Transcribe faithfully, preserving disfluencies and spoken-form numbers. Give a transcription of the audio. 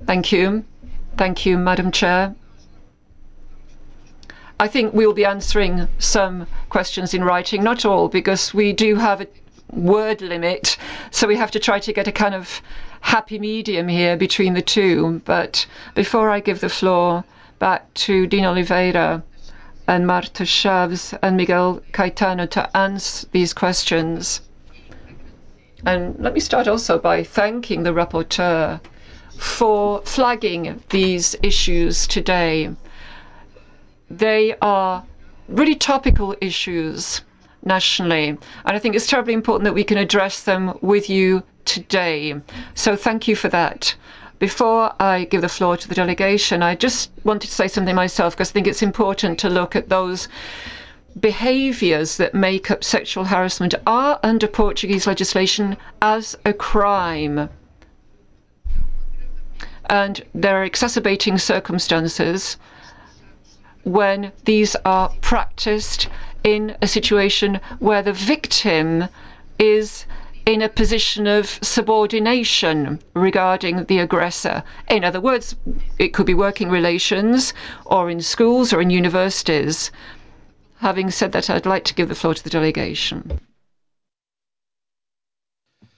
Thank you. Thank you, Madam Chair. I think we'll be answering some questions in writing, not all, because we do have a word limit, so we have to try to get a kind of happy medium here between the two. But before I give the floor back to Dean Oliveira and Marta Chaves and Miguel Caetano to answer these questions, and let me start also by thanking the rapporteur for flagging these issues today. They are really topical issues nationally, and I think it's terribly important that we can address them with you today. So thank you for that. Before I give the floor to the delegation, I just wanted to say something myself, because I think it's important to look at those behaviours that make up sexual harassment are under Portuguese legislation as a crime. And there are exacerbating circumstances when these are practiced in a situation where the victim is in a position of subordination regarding the aggressor. In other words, it could be working relations or in schools or in universities. Having said that, I'd like to give the floor to the delegation.